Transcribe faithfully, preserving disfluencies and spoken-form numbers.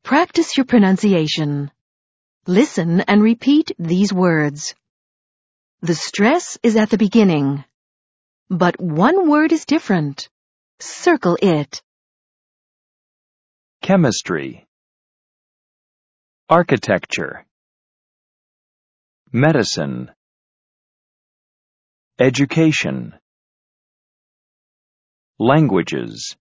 Practice your pronunciation. Listen and repeat these words. The stress is at the beginning, but one word is different. Circle it. Chemistry, architecture, medicine, education, languages.